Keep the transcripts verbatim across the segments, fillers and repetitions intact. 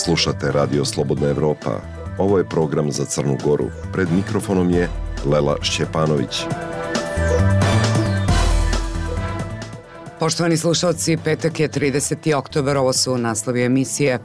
Slušate Radio Slobodna Evropa. Ovo je program za Crnu Goru. Pred mikrofonom je Lela Šćepanović. Poštovani slušalci, petak je trideseti oktobar, ovo su naslovi emisije.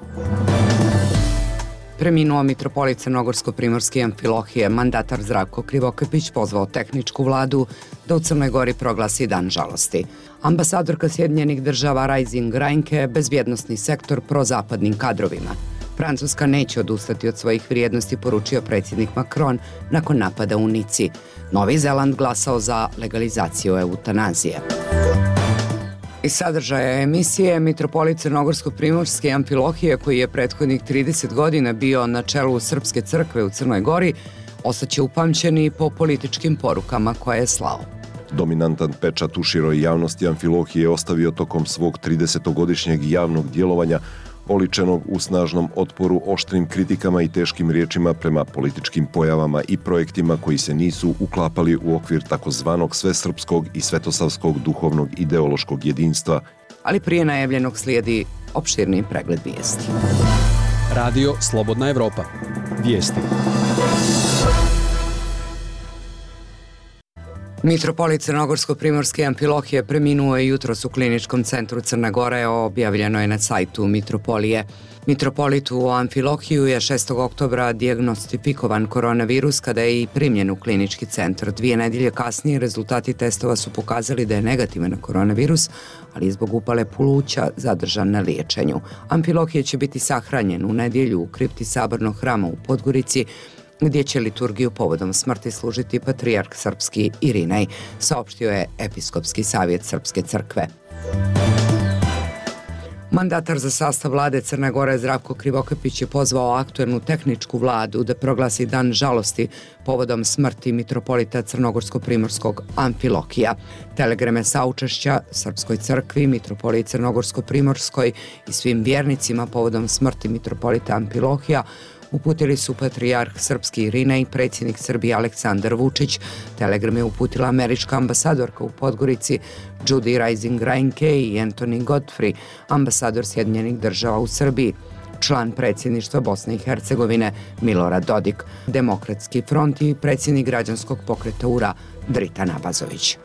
Preminuo mitropolit Crnogorsko-primorske Amfilohije, mandatar Zdravko Krivokapić pozvao tehničku vladu da u Crnoj Gori proglasi dan žalosti. Ambasadorka Sjedinjenih država Rising Reinke, bezbjednosni sektor prozapadnim kadrovima. Francuska neće odustati od svojih vrijednosti, poručio predsjednik Macron nakon napada u Nici. Novi Zeland glasao za legalizaciju eutanazije. Iz sadržaja emisije, mitropolit Crnogorsko-primorske Amfilohije, koji je prethodnih trideset godina bio na čelu Srpske crkve u Crnoj Gori, ostaće upamćeni po političkim porukama koje je slao. Dominantan pečat u široj javnosti Amfilohije ostavio tokom svog tridesetogodišnjeg javnog djelovanja, oličenog u snažnom otporu, oštrim kritikama i teškim riječima prema političkim pojavama i projektima koji se nisu uklapali u okvir takozvanog svesrpskog i svetosavskog duhovnog ideološkog jedinstva. Ali prije najavljenog slijedi opširni pregled vijesti. Radio Slobodna Evropa. Vijesti. Mitropolit Crnogorsko-primorske Amfilohije preminuo je jutros u Kliničkom centru Crne Gore, objavljeno je na sajtu Mitropolije. Mitropolitu u Amfilohiju je šestog oktobra diagnostifikovan koronavirus kada je i primljen u klinički centar. Dvije nedjelje kasnije rezultati testova su pokazali da je negativan na koronavirus, ali je zbog upale pluća zadržan na liječenju. Amfilohije će biti sahranjen u nedjelju u kripti Sabornog hrama u Podgorici, gdje će liturgiju povodom smrti služiti patrijarh srpski Irinej, saopštio je Episkopski savjet Srpske crkve. Mandatar za sastav vlade Crne Gore Zdravko Krivokapić je pozvao aktuelnu tehničku vladu da proglasi dan žalosti povodom smrti mitropolita Crnogorsko-primorskog Amfilohija. Telegrame saučešća Srpskoj crkvi, mitropolit Crnogorsko-primorskoj i svim vjernicima povodom smrti mitropolita Amfilohija uputili su patrijarh srpski Irinej i predsjednik Srbije Aleksandar Vučić. Telegram je uputila američka ambasadorka u Podgorici Judy Rising Reinke i Anthony Godfrey, ambasador Sjedinjenih država u Srbiji, član predsjedništva Bosne i Hercegovine Milorad Dodik, Demokratski front i predsjednik građanskog pokreta U R A Drita Nabazović.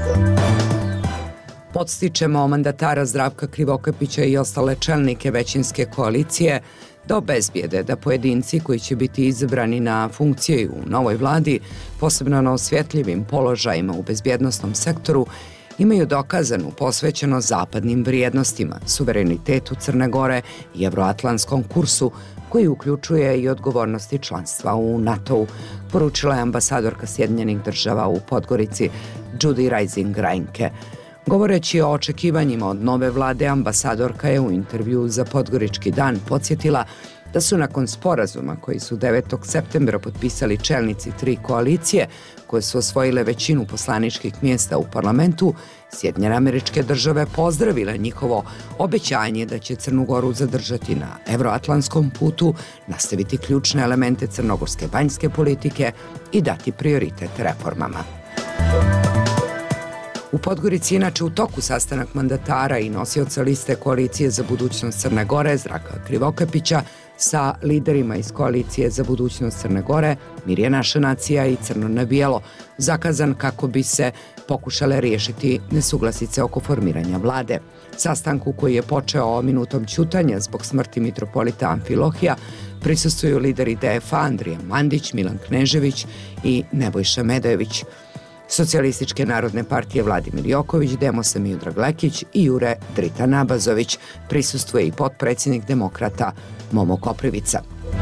Podstičemo mandatara Zdravka Krivokapića i ostale čelnike većinske koalicije da obezbijede da pojedinci koji će biti izabrani na funkcije u novoj vladi, posebno na osjetljivim položajima u bezbjednosnom sektoru, imaju dokazanu posvećenost zapadnim vrijednostima, suverenitetu Crne Gore i evroatlantskom kursu, koji uključuje i odgovornosti članstva u NATO-u, poručila je ambasadorka Sjedinjenih država u Podgorici Judy Rising Reinke. Govoreći o očekivanjima od nove vlade, ambasadorka je u intervju za Podgorički dan podsjetila da su nakon sporazuma koji su devetog septembra potpisali čelnici tri koalicije koje su osvojile većinu poslaničkih mjesta u parlamentu, Sjedinjene Američke Države pozdravile njihovo obećanje da će Crnu Goru zadržati na evroatlantskom putu, nastaviti ključne elemente crnogorske vanjske politike i dati prioritet reformama. U Podgorici inače u toku sastanak mandatara i nosioca liste koalicije za budućnost Crne Gore Zdravka Krivokapića sa liderima iz koalicije za budućnost Crne Gore Mir je naša nacija i Crno na bijelo, zakazan kako bi se pokušale riješiti nesuglasice oko formiranja vlade. Sastanku koji je počeo minutom ćutanja zbog smrti mitropolita Amfilohija prisustvuju lideri D F A Andrija Mandić, Milan Knežević i Nebojša Medojević. Socijalističke narodne partije Vladimir Joković, Demosa Miodrag Lekić i Jure Drita Nabazović. Prisustvuje i potpredsjednik demokrata Momo Koprivica.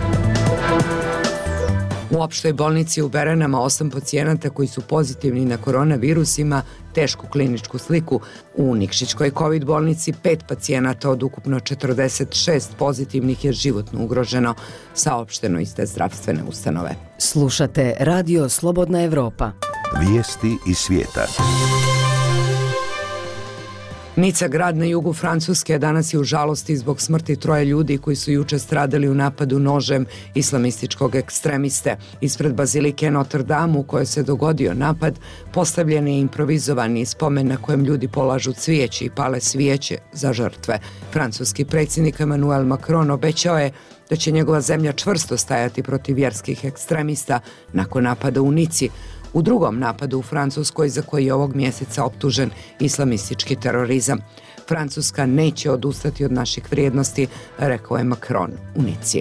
U opštoj bolnici u Beranama osam pacijenata koji su pozitivni na koronavirus ima tešku kliničku sliku. U Nikšićkoj COVID bolnici pet pacijenata od ukupno četrdeset šest pozitivnih je životno ugroženo, saopšteno iz te zdravstvene ustanove. Slušate Radio Slobodna Evropa. Vijesti iz svijeta. Nica, grad na jugu Francuske, danas je u žalosti zbog smrti troje ljudi koji su juče stradali u napadu nožem islamističkog ekstremiste. Ispred bazilike Notre Dame u kojoj se dogodio napad postavljen je improvizovani spomen na kojem ljudi polažu cvijeće i pale svijeće za žrtve. Francuski predsjednik Emmanuel Macron obećao je da će njegova zemlja čvrsto stajati protiv vjerskih ekstremista nakon napada u Nici, u drugom napadu u Francuskoj za koji je ovog mjeseca optužen islamistički terorizam. Francuska neće odustati od naših vrijednosti, rekao je Macron u Nici.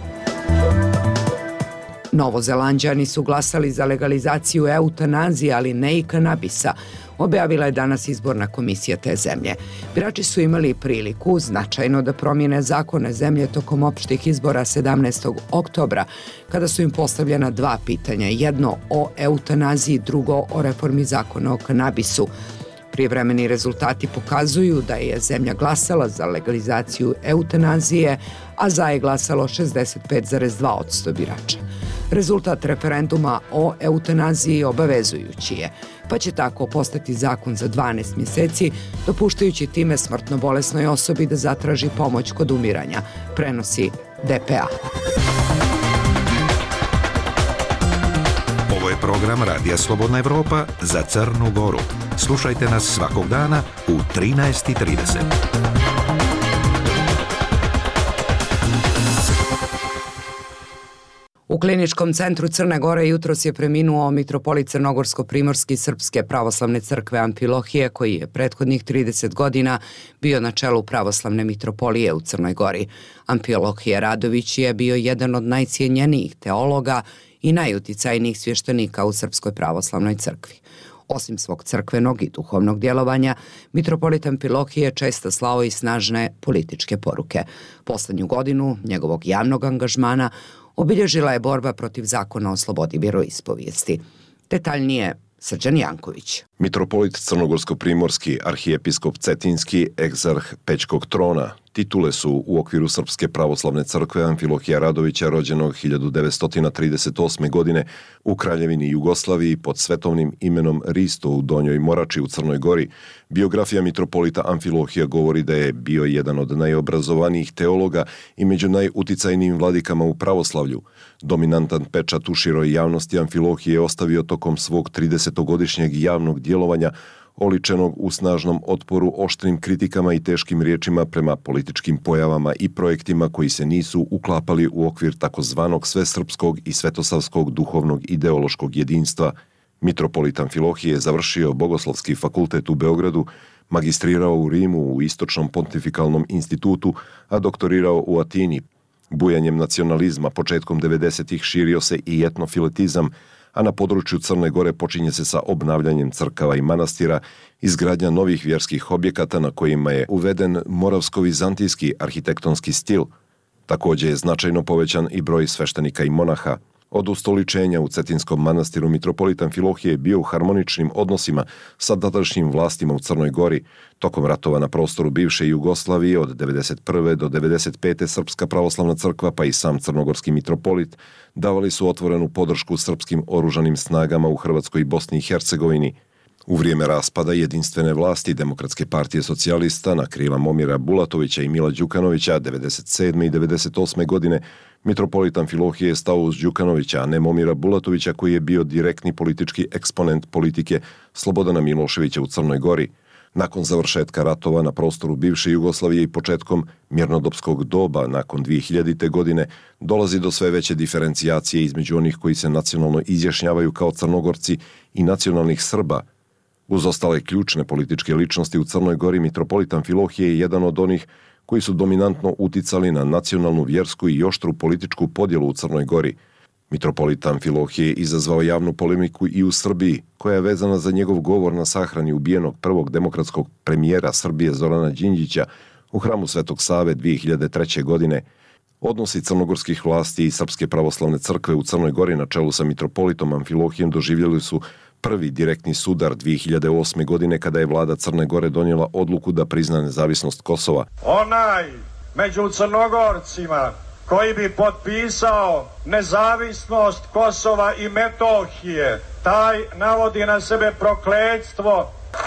Novozelanđani su glasali za legalizaciju eutanazije, ali ne i kanabisa, objavila je danas izborna komisija te zemlje. Birači su imali priliku značajno da promijene zakone zemlje tokom opštih izbora sedamnaestog oktobra, kada su im postavljena dva pitanja, jedno o eutanaziji, drugo o reformi zakona o kanabisu. Prijevremeni rezultati pokazuju da je zemlja glasala za legalizaciju eutanazije, a za je glasalo šezdeset pet zarez dva posto birača. Rezultat referenduma o eutanaziji obavezujući je, pa će tako postati zakon za dvanaest mjeseci, dopuštajući time smrtno bolesnoj osobi da zatraži pomoć kod umiranja, prenosi D P A. Ovo je program Radija Slobodna Evropa za Crnu Goru. Slušajte nas svakog dana u trinaest i trideset. U Kliničkom centru Crne Gore jutros je preminuo mitropolit Crnogorsko-primorski Srpske pravoslavne crkve Amfilohije, koji je prethodnih trideset godina bio na čelu pravoslavne mitropolije u Crnoj Gori. Amfilohije Radović je bio jedan od najcijenjenijih teologa i najuticajnijih svještenika u Srpskoj pravoslavnoj crkvi. Osim svog crkvenog i duhovnog djelovanja, mitropolit Amfilohije često slao i snažne političke poruke. Poslednju godinu njegovog javnog angažmana obilježila je borba protiv zakona o slobodi vjeroispovijesti. Detaljnije Srđan Janković. Mitropolit Crnogorsko-primorski, arhijepiskop Cetinski, egzarh Pećkog trona. Titule su u okviru Srpske pravoslavne crkve Amfilohija Radovića, rođenog hiljadu devetsto trideset osme. godine u Kraljevini Jugoslaviji pod svetovnim imenom Risto u Donjoj Morači u Crnoj Gori. Biografija mitropolita Amfilohija govori da je bio jedan od najobrazovanijih teologa i među najuticajnijim vladikama u pravoslavlju. Dominantan pečat u široj javnosti Amfilohije je ostavio tokom svog tridesetogodišnjeg javnog djelovanja, oličenog u snažnom otporu, oštrim kritikama i teškim riječima prema političkim pojavama i projektima koji se nisu uklapali u okvir takozvanog svesrpskog i svetosavskog duhovnog ideološkog jedinstva. Mitropolit Amfilohije je završio Bogoslovski fakultet u Beogradu, magistrirao u Rimu u Istočnom pontifikalnom institutu, a doktorirao u Atini. Bujanjem nacionalizma početkom devedesetih širio se i etnofiletizam, a na području Crne Gore počinje se sa obnavljanjem crkava i manastira, izgradnja novih vjerskih objekata na kojima je uveden moravsko-vizantijski arhitektonski stil. Također je značajno povećan i broj sveštenika i monaha. Od ustoličenja u Cetinskom manastiru mitropolit Amfilohije je bio u harmoničnim odnosima sa tadašnjim vlastima u Crnoj Gori. Tokom ratova na prostoru bivše Jugoslavije od devedeset prve do devedeset pete. Srpska pravoslavna crkva pa i sam crnogorski mitropolit davali su otvorenu podršku srpskim oružanim snagama u Hrvatskoj i Bosni i Hercegovini. U vrijeme raspada jedinstvene vlasti Demokratske partije socijalista na krila Momira Bulatovića i Mila Đukanovića devedeset sedme i devedeset osme. godine mitropolit Amfilohije je stao uz Đukanovića, a ne Momira Bulatovića, koji je bio direktni politički eksponent politike Slobodana Miloševića u Crnoj Gori. Nakon završetka ratova na prostoru bivše Jugoslavije i početkom mirnodopskog doba nakon dvije hiljadite. godine dolazi do sve veće diferencijacije između onih koji se nacionalno izjašnjavaju kao Crnogorci i nacionalnih Srba. Uz ostale ključne političke ličnosti u Crnoj Gori, mitropolit Amfilohije je jedan od onih koji su dominantno uticali na nacionalnu, vjersku i oštru političku podjelu u Crnoj Gori. Mitropolit Amfilohije je izazvao javnu polemiku i u Srbiji, koja je vezana za njegov govor na sahrani ubijenog prvog demokratskog premijera Srbije Zorana Đinđića u hramu Svetog Save dvije hiljade treće. godine. Odnosi crnogorskih vlasti i Srpske pravoslavne crkve u Crnoj Gori na čelu sa mitropolitom Amfilohijem doživjeli su prvi direktni sudar dvije hiljade osme. godine kada je vlada Crne Gore donijela odluku da prizna nezavisnost Kosova. Onaj među Crnogorcima koji bi potpisao nezavisnost Kosova i Metohije, taj navodi na sebe prokletstvo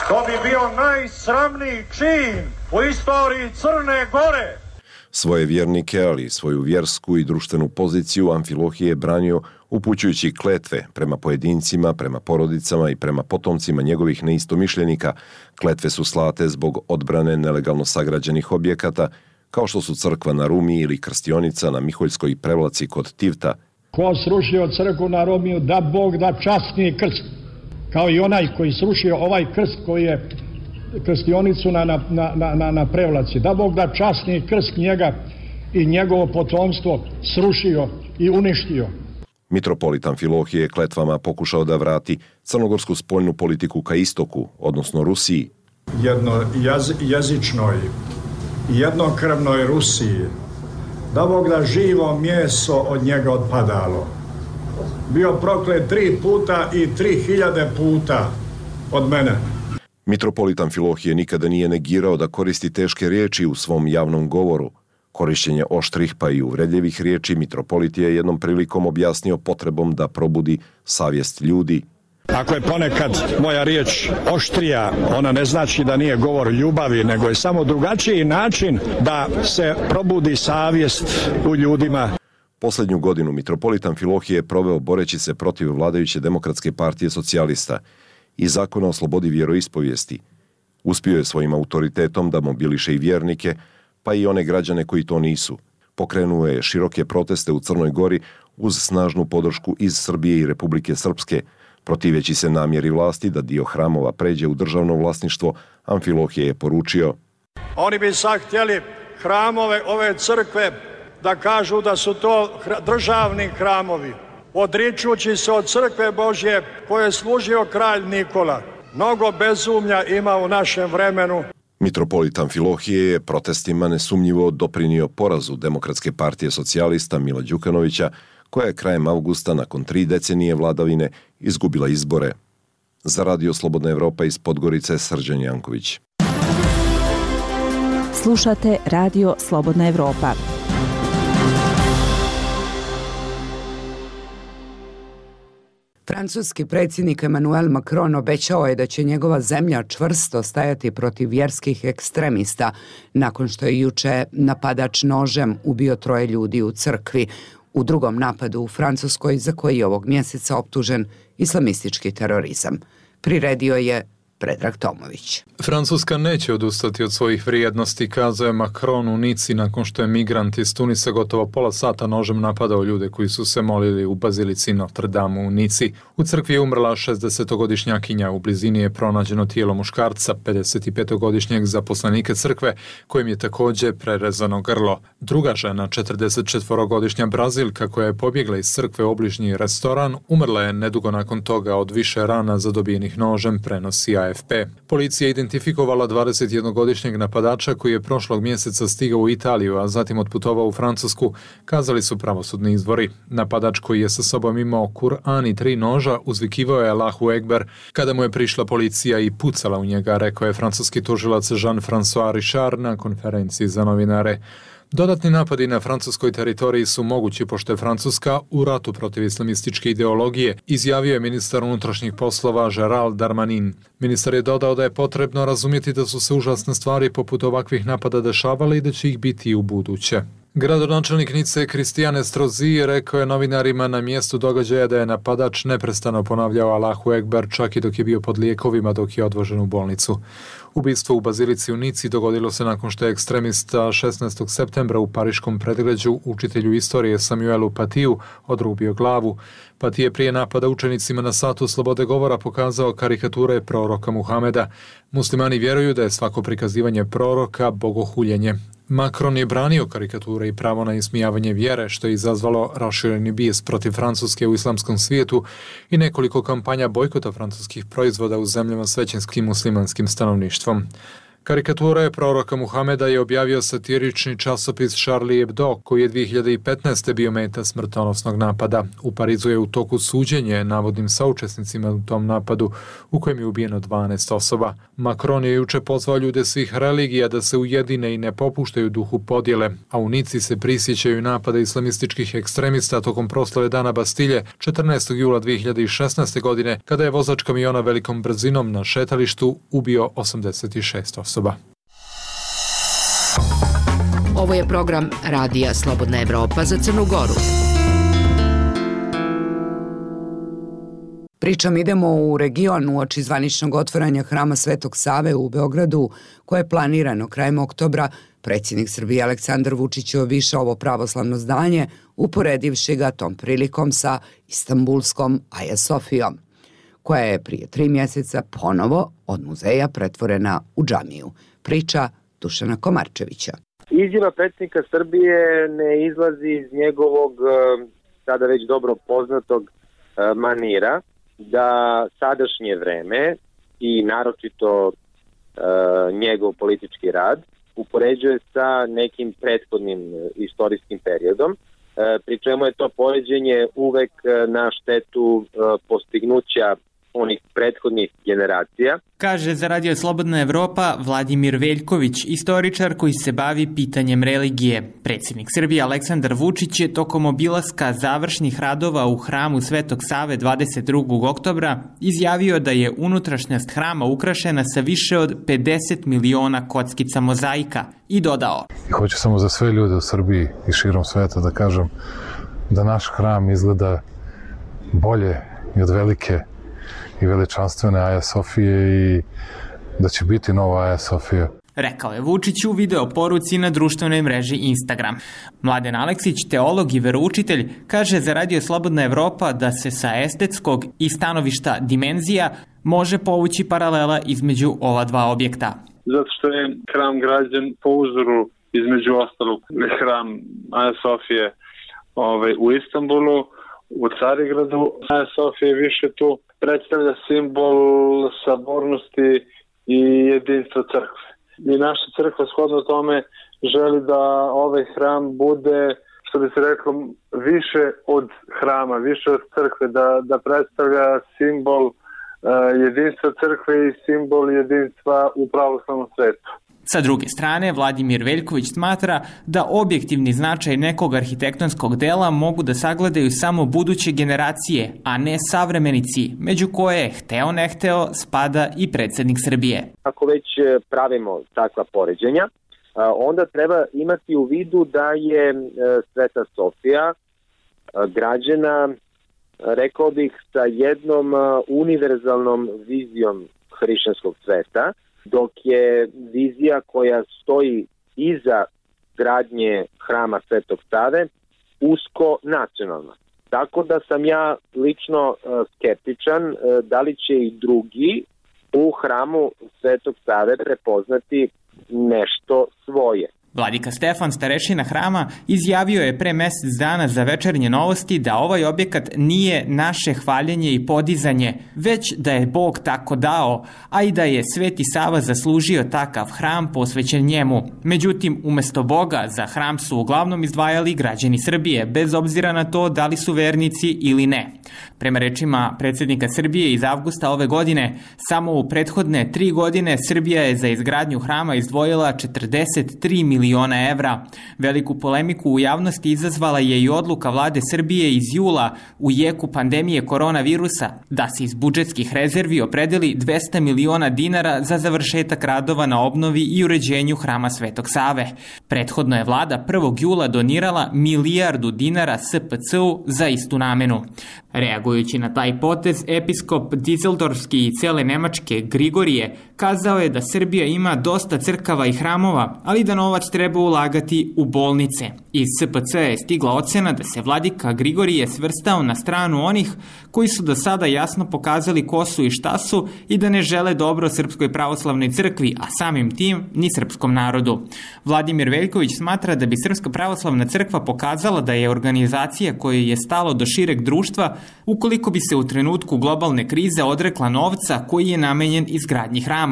To bi bio najsramniji čin u istoriji Crne Gore. Svoje vjernike, ali i svoju vjersku i društvenu poziciju Amfilohije je branio upućujući kletve prema pojedincima, prema porodicama i prema potomcima njegovih neistomišljenika. Kletve su slate zbog odbrane nelegalno sagrađenih objekata, kao što su crkva na Rumi ili krstionica na Miholjskoj prevlaci kod Tivta. Ko srušio crkvu na Romiju, da Bog da časni krst, kao i onaj koji srušio ovaj krst koji je krstionicu na, na, na, na, na prevlaci. Da Bog da časni krst njega i njegovo potomstvo srušio i uništio. Mitropolit Amfilohije je kletvama pokušao da vrati crnogorsku spoljnu politiku ka istoku, odnosno Rusiji. Jedno jaz, jezičnoj, jednokrvnoj Rusiji, da Bog da živo mjeso od njega odpadalo. Bio proklet tri puta i tri hiljade puta od mene. Mitropolit Amfilohije nikada nije negirao da koristi teške riječi u svom javnom govoru. Korišćenje oštrih pa i uvredljivih riječi mitropolit je jednom prilikom objasnio potrebom da probudi savjest ljudi. Ako je ponekad moja riječ oštrija, ona ne znači da nije govor ljubavi, nego je samo drugačiji način da se probudi savjest u ljudima. Posljednju godinu mitropolit Amfilohije je proveo boreći se protiv vladajuće Demokratske partije socijalista i zakona o slobodi vjeroispovijesti. Uspio je svojim autoritetom da mobiliše i vjernike, pa i one građane koji to nisu. Pokrenuo je široke proteste u Crnoj Gori uz snažnu podršku iz Srbije i Republike Srpske. Protiveći se namjeri vlasti da dio hramova pređe u državno vlasništvo, Amfilohije je poručio: Oni bi sad htjeli hramove ove crkve da kažu da su to državni hramovi, odričući se od crkve Božje koje je služio kralj Nikola. Mnogo bezumlja ima u našem vremenu. Mitropolit Amfilohije je protestima nesumnjivo doprinio porazu Demokratske partije socijalista Mila Đukanovića, koja je krajem avgusta nakon tri decenije vladavine izgubila izbore. Za Radio Slobodna Evropa iz Podgorice, Srđan Janković. Slušate Radio Slobodna Evropa. Francuski predsjednik Emmanuel Macron obećao je da će njegova zemlja čvrsto stajati protiv vjerskih ekstremista nakon što je juče napadač nožem ubio troje ljudi u crkvi u drugom napadu u Francuskoj za koji je ovog mjeseca optužen islamistički terorizam. Priredio je Predrag Tomović. Francuska neće odustati od svojih vrijednosti, kazao je Macron u Nici nakon što je migrant iz Tunisa gotovo pola sata nožem napadao ljude koji su se molili u bazilici Notre Dame u Nici. U crkvi je umrla šezdesetogodišnjakinja, u blizini je pronađeno tijelo muškarca, pedesetipetogodišnjeg zaposlenika crkve, kojim je također prerezano grlo. Druga žena, četrdesetčetvorogodišnja Brazilka koja je pobjegla iz crkve u obližnji restoran, umrla je nedugo nakon toga od više rana zadobijenih nožem, prenosi A F P. Policija je identifikovala dvadesetjednogodišnjeg napadača koji je prošlog mjeseca stigao u Italiju, a zatim otputovao u Francusku, kazali su pravosudni izvori. Napadač koji je sa sobom imao Kur'an i tri noža uzvikivao je Allahu Ekber kada mu je prišla policija i pucala u njega, rekao je francuski tužilac Jean-François Richard na konferenciji za novinare. Dodatni napadi na francuskoj teritoriji su mogući pošto je Francuska u ratu protiv islamističke ideologije, izjavio je ministar unutrašnjih poslova Gérald Darmanin. Ministar je dodao da je potrebno razumjeti da su se užasne stvari poput ovakvih napada dešavale i da će ih biti i u buduće. Gradonačelnik Nice Christian Estrosi rekao je novinarima na mjestu događaja da je napadač neprestano ponavljao Allahu Ekber čak i dok je bio pod lijekovima dok je odvožen u bolnicu. Ubistvo u bazilici u Nici dogodilo se nakon što je ekstremista šesnaestog septembra u pariškom predgrađu učitelju istorije Samuelu Patiju odrubio glavu. Pati je prije napada učenicima na satu slobode govora pokazao karikature proroka Muhameda. Muslimani vjeruju da je svako prikazivanje proroka bogohuljenje. Macron je branio karikature i pravo na ismijavanje vjere, što je izazvalo rašireni bijes protiv Francuske u islamskom svijetu i nekoliko kampanja bojkota francuskih proizvoda u zemljama s većinskim muslimanskim stanovništvom. Karikature proroka Muhameda je objavio satirični časopis Charlie Hebdo, koji je dvije hiljade petnaeste. bio meta smrtonosnog napada. U Parizu je u toku suđenje navodnim saučesnicima u tom napadu, u kojem je ubijeno dvanaest osoba. Macron je juče pozvao ljude svih religija da se ujedine i ne popuštaju duhu podjele, a u Nici se prisjećaju napada islamističkih ekstremista tokom proslave Dana Bastilje četrnaestog jula dvije hiljade šesnaeste. godine, kada je vozač kamiona velikom brzinom na šetalištu ubio osamdeset šest osoba. Ovo je program Radija Slobodna Evropa za Crnu Goru. Pričom idemo u region uoči zvaničnog otvaranja Hrama Svetog Save u Beogradu, koje je planirano krajem oktobra. Predsjednik Srbije Aleksandar Vučić je obišao ovo pravoslavno zdanje, uporedivši ga tom prilikom sa istambulskom Aja Sofijom, koja je prije tri mjeseca ponovo od muzeja pretvorena u džamiju. Priča Dušana Komarčevića. Izjava predsjednika Srbije ne izlazi iz njegovog sada već dobro poznatog manira da sadašnje vreme i naročito njegov politički rad upoređuje sa nekim prethodnim istorijskim periodom, pri čemu je to poređenje uvek na štetu postignuća onih prethodnih generacija. Kaže za Radio Slobodna Evropa Vladimir Veljković, istoričar koji se bavi pitanjem religije. Predsjednik Srbije Aleksandar Vučić je tokom obilaska završnih radova u hramu Svetog Save dvadeset drugog oktobra izjavio da je unutrašnjost hrama ukrašena sa više od pedeset miliona kockica mozaika i dodao: I hoću samo za sve ljude u Srbiji i širom sveta da kažem da naš hram izgleda bolje i od velike i veličanstvene Aja Sofije i da će biti nova Aja Sofija. Rekao je Vučić u video poruci na društvenoj mreži Instagram. Mladen Aleksić, teolog i veroučitelj, kaže za Radio Slobodna Evropa da se sa estetskog i stanovišta dimenzija može povući paralela između ova dva objekta. Zato što je hram građen po uzoru između ostalog hram Aja Sofije ovaj, u Istanbulu, u Carigradu. Aja Sofija je više tu predstavlja simbol sabornosti i jedinstva crkve. I naša crkva shodno tome želi da ovaj hram bude, što bi se reklo, više od hrama, više od crkve, da, da predstavlja simbol uh, jedinstva crkve i simbol jedinstva u pravoslavnom svetu. Sa druge strane, Vladimir Veljković smatra da objektivni značaj nekog arhitektonskog dela mogu da sagledaju samo buduće generacije, a ne savremenici, među koje, hteo ne hteo, spada i predsjednik Srbije. Ako već pravimo takva poređenja, onda treba imati u vidu da je Sveta Sofija građena, rekao bih, sa jednom univerzalnom vizijom hrišćanskog sveta, dok je vizija koja stoji iza gradnje hrama Svetog Save usko nacionalna. Tako da sam ja lično skeptičan da li će i drugi u hramu Svetog Save prepoznati nešto svoje. Vladika Stefan, starešina hrama, izjavio je pre mjesec dana za Večernje novosti da ovaj objekat nije naše hvaljenje i podizanje, već da je Bog tako dao, a i da je Sveti Sava zaslužio takav hram posvećen njemu. Međutim, umjesto Boga za hram su uglavnom izdvajali građani Srbije, bez obzira na to da li su vernici ili ne. Prema rečima predsjednika Srbije iz avgusta ove godine, samo u prethodne tri godine Srbija je za izgradnju hrama izdvojila četrdeset tri miliona evra. Veliku polemiku u javnosti izazvala je i odluka vlade Srbije iz jula u jeku pandemije koronavirusa da se iz budžetskih rezervi opredeli dvesta miliona dinara za završetak radova na obnovi i uređenju hrama Svetog Save. Prethodno je vlada prvog jula donirala milijardu dinara S P C-u za istu namenu. Reagujući na taj potez, episkop Dizeldorfski i cele Nemačke Grigorije kazao je da Srbija ima dosta crkava i hramova, ali da novac treba ulagati u bolnice. Iz S P C je stigla ocena da se vladika Grigorije svrstao na stranu onih koji su do sada jasno pokazali ko su i šta su i da ne žele dobro Srpskoj pravoslavnoj crkvi, a samim tim ni srpskom narodu. Vladimir Veljković smatra da bi Srpska pravoslavna crkva pokazala da je organizacija kojoj je stalo do šireg društva ukoliko bi se u trenutku globalne krize odrekla novca koji je namenjen izgradnji hrama.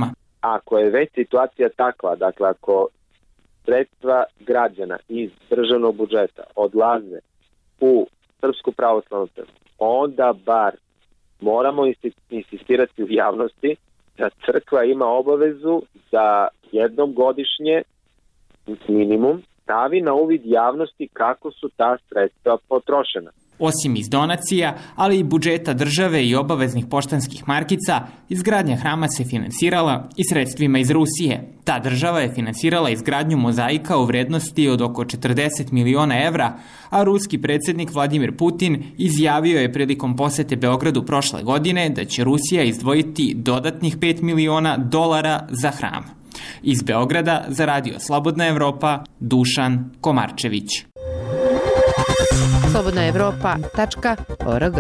ako je već situacija takva, dakle ako sredstva građana iz državnog budžeta odlaze u Srpsku pravoslavnu crkvu, onda bar moramo insistirati u javnosti da crkva ima obavezu da jednom godišnje minimum stavi na uvid javnosti kako su ta sredstva potrošena. Osim iz donacija, ali i budžeta države i obaveznih poštanskih markica, izgradnja hrama se finansirala i sredstvima iz Rusije. Ta država je finansirala izgradnju mozaika u vrednosti od oko četrdeset miliona evra, a ruski predsjednik Vladimir Putin izjavio je prilikom posete Beogradu prošle godine da će Rusija izdvojiti dodatnih pet miliona dolara za hram. Iz Beograda za Radio Slobodna Evropa, Dušan Komarčević. slobodna evropa tačka org.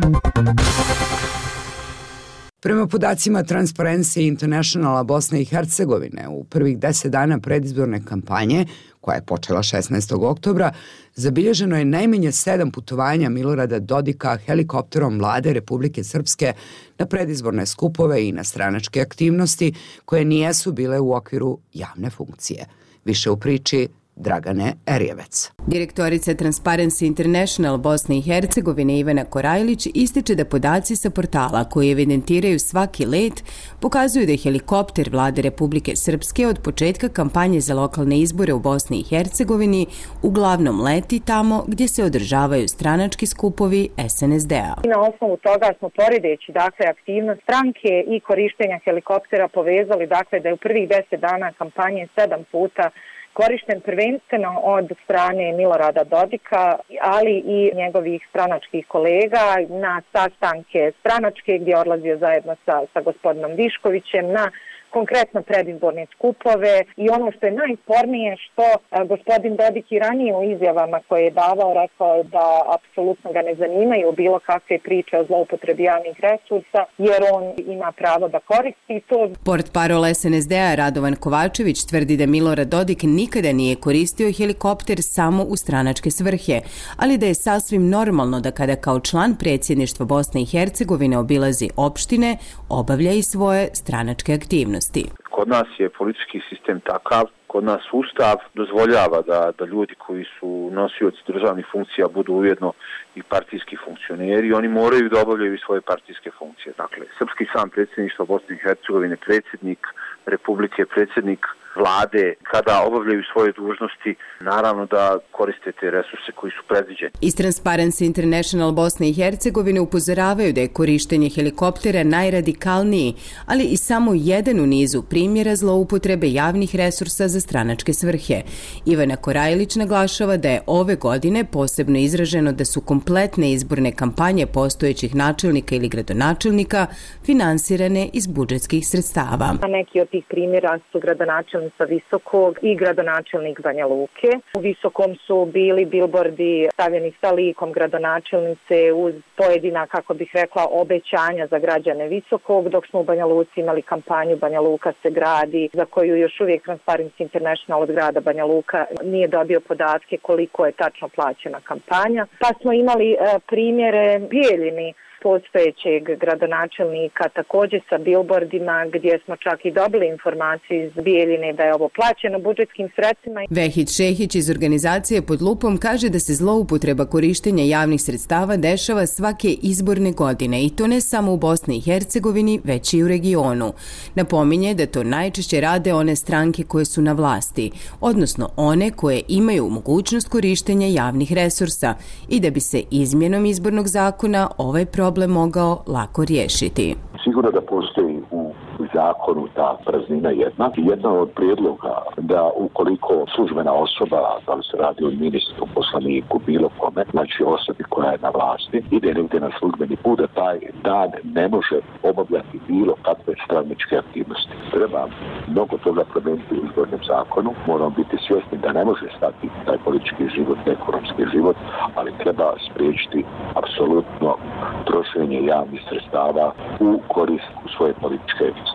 Prema podacima Transparency Internationala Bosne i Hercegovine, u prvih deset dana predizborne kampanje, koja je počela šesnaestog oktobra, zabilježeno je najmanje sedam putovanja Milorada Dodika helikopterom vlade Republike Srpske na predizborne skupove i na stranačke aktivnosti koje nijesu bile u okviru javne funkcije. Više u priči Dragane Erjevec. Direktorica Transparency International Bosne i Hercegovine Ivana Korajlić ističe da podaci sa portala koji evidentiraju svaki let pokazuju da je helikopter vlade Republike Srpske od početka kampanje za lokalne izbore u Bosni i Hercegovini uglavnom leti tamo gdje se održavaju stranački skupovi es en es de a. Na osnovu toga smo poredeći dakle aktivnost stranke i korištenja helikoptera povezali dakle da je u prvih deset dana kampanje sedam puta korišten prvenstveno od strane Milorada Dodika, ali i njegovih stranačkih kolega na sastanke stranačke gdje je odlazio zajedno sa, sa gospodinom Viškovićem, na konkretno predizborne skupove i ono što je najspornije što a, gospodin Dodik i ranije u izjavama koje je davao rekao je da apsolutno ga ne zanimaju bilo kakve priče o zloupotrebi javnih resursa jer on ima pravo da koristi to. Portparol es en es de a Radovan Kovačević tvrdi da Milorad Dodik nikada nije koristio helikopter samo u stranačke svrhe, ali da je sasvim normalno da kada kao član predsjedništva Bosne i Hercegovine obilazi opštine, obavlja i svoje stranačke aktivnosti. Kod nas je politički sistem takav, kod nas ustav dozvoljava da, da ljudi koji su nosioci državnih funkcija budu ujedno i partijski funkcioneri i oni moraju da obavljaju i svoje partijske funkcije. Dakle, srpski sam predsjedništvo Bosne i Hercegovine, predsjednik Republike, predsjednik vlade, kada obavljaju svoje dužnosti, naravno da koriste te resurse koji su predviđeni. Iz Transparency International Bosne i Hercegovine upozoravaju da je korištenje helikoptera najradikalniji, ali i samo jedan u nizu primjera zloupotrebe javnih resursa za stranačke svrhe. Ivana Korajlić naglašava da je ove godine posebno izraženo da su kompletne izborne kampanje postojećih načelnika ili gradonačelnika finansirane iz budžetskih sredstava. Neki od tih primjera su gradonačelnik sa Visokog i gradonačelnik Banja Luke. U Visokom su bili bilbordi stavljeni sa likom gradonačelnice uz pojedina, kako bih rekla, obećanja za građane Visokog, dok smo u Banja Luci imali kampanju Banja Luka se gradi, za koju još uvijek Transparency International od grada Banja Luka nije dobio podatke koliko je tačno plaćena kampanja. Pa smo imali e, primjere Bijeljini, postojećeg gradonačelnika također sa bilbordima gdje smo čak i dobili informaciju iz Bijeljine da je ovo plaćeno budžetskim sredstvima. Vehid Šehić iz organizacije Pod lupom kaže da se zloupotreba korištenja javnih sredstava dešava svake izborne godine i to ne samo u Bosni i Hercegovini, već i u regionu. Napominje da to najčešće rade one stranke koje su na vlasti, odnosno one koje imaju mogućnost korištenja javnih resursa i da bi se izmjenom izbornog zakona ovaj problem problem mogao lako riješiti. Sigurno da postoji u zakonu ta praznina jedna. Jedna od prijedloga da ukoliko službena osoba, da li se radi o ministru, poslaniku, bilo kome, znači osobi koja je na vlasti, ide negdje na službeni put, da taj dan ne može obavljati bilo kakve stranačke aktivnosti. Treba mnogo toga promijeniti u izbornom zakonu. Moramo biti svjesni da ne može stati taj politički život, ekonomski život, ali treba spriječiti apsolutno trošenje javnih sredstava u korist u svoje političke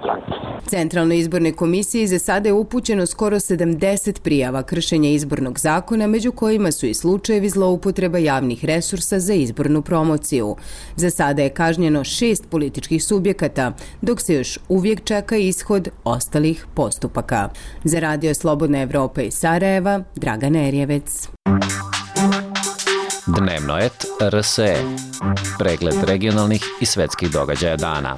stranke. Centralnoj izbornoj komisiji za sada je upućeno skoro sedamdeset prijava kršenja izbornog zakona, među kojima su i slučajevi zloupotreba javnih resursa za izbornu promociju. Za sada je kažnjeno šest političkih subjekata, dok se još uvijek čeka ishod ostalih postupaka. Za Radio Slobodna Evropa iz Sarajeva, Dragana Erjevec. Dnevno et R S E. Pregled regionalnih i svetskih događaja dana.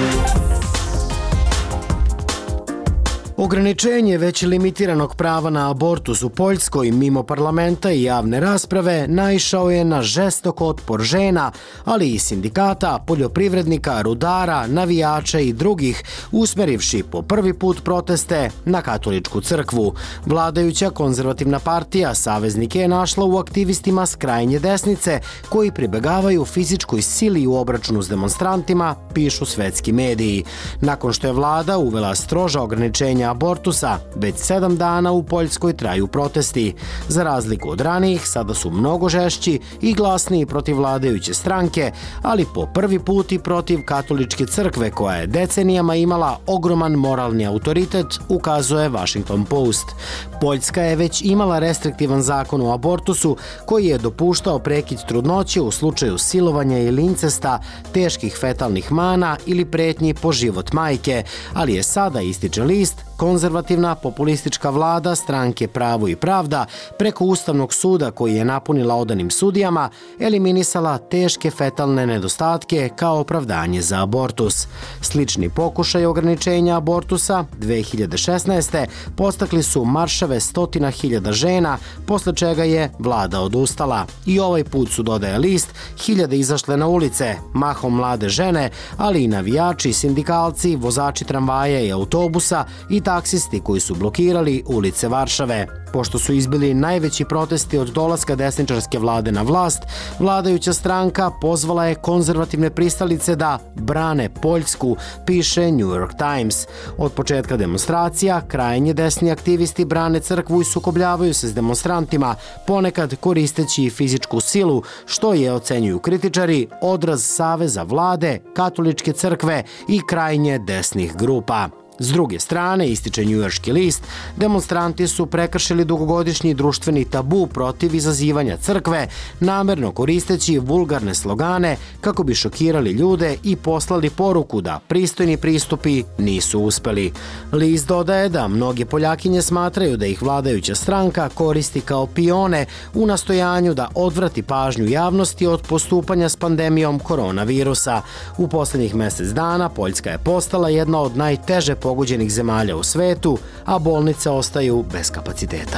Ograničenje već limitiranog prava na abortus u Poljskoj mimo parlamenta i javne rasprave naišao je na žestok otpor žena, ali i sindikata, poljoprivrednika, rudara, navijača i drugih, usmerivši po prvi put proteste na katoličku crkvu. Vladajuća konzervativna partija saveznike je našla u aktivistima s krajnje desnice, koji pribegavaju fizičkoj sili u obračunu s demonstrantima, pišu svetski mediji. Nakon što je vlada uvela stroža ograničenja abortusa, već sedam dana u Poljskoj traju protesti. Za razliku od ranijih, sada su mnogo žešći i glasniji protiv vladajuće stranke, ali po prvi put i protiv katoličke crkve koja je decenijama imala ogroman moralni autoritet, ukazuje Washington Post. Poljska je već imala restriktivan zakon o abortusu koji je dopuštao prekid trudnoće u slučaju silovanja ili incesta, teških fetalnih mana ili pretnji po život majke, ali je sada, ističe list, konzervativna populistička vlada stranke Pravo i pravda preko Ustavnog suda koji je napunila odanim sudijama eliminisala teške fetalne nedostatke kao opravdanje za abortus. Slični pokušaj ograničenja abortusa dve hiljade šesnaeste. postakli su marševe stotina hiljada žena, posle čega je vlada odustala. I ovaj put su, dodaje list, hiljade izašle na ulice, mahom mlade žene, ali i navijači, sindikalci, vozači tramvaja i autobusa i taksisti koji su blokirali ulice Varšave. Pošto su izbili najveći protesti od dolaska desničarske vlade na vlast, vladajuća stranka pozvala je konzervativne pristalice da brane Poljsku, piše New York Times. Od početka demonstracija, krajnje desni aktivisti brane crkvu i sukobljavaju se s demonstrantima, ponekad koristeći fizičku silu, što je, ocenjuju kritičari, odraz saveza vlade, katoličke crkve i krajnje desnih grupa. S druge strane, ističe njujorški list, demonstranti su prekršili dugogodišnji društveni tabu protiv izazivanja crkve, namerno koristeći vulgarne slogane kako bi šokirali ljude i poslali poruku da pristojni pristupi nisu uspeli. List dodaje da mnoge Poljakinje smatraju da ih vladajuća stranka koristi kao pione u nastojanju da odvrati pažnju javnosti od postupanja s pandemijom koronavirusa. U poslednjih mesec dana Poljska je postala jedna od najteže pogođenih zemalja u svetu, a bolnice ostaju bez kapaciteta.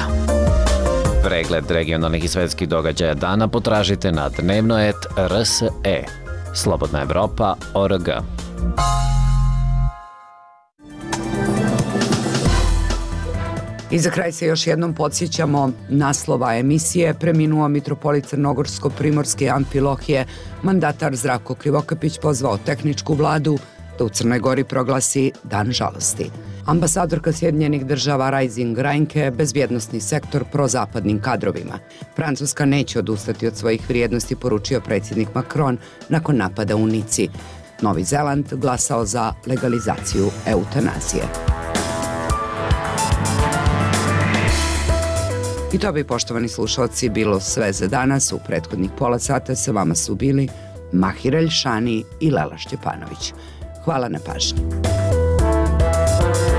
Pregled regionalnih i svetskih događaja dana potražite na dnevno et R S E. Slobodna Evropa точка org. I za kraj se još jednom podsjećamo naslova emisije. Preminuo mitropolit Crnogorsko-Primorske Amfilohije, mandatar Zdravko Krivokapić pozvao tehničku vladu da u Crnoj Gori proglasi dan žalosti. Ambasadorka Sjedinjenih država Rising Reinke, bezbjednostni sektor prozapadnim kadrovima. Francuska neće odustati od svojih vrijednosti, poručio predsjednik Macron nakon napada u Nici. Novi Zeland glasao za legalizaciju eutanazije. I to bi, poštovani slušalci, bilo sve za danas. U prethodnih pola sata sa vama su bili Mahir Elšani i Lela Šćepanović. Hvala na pažnji.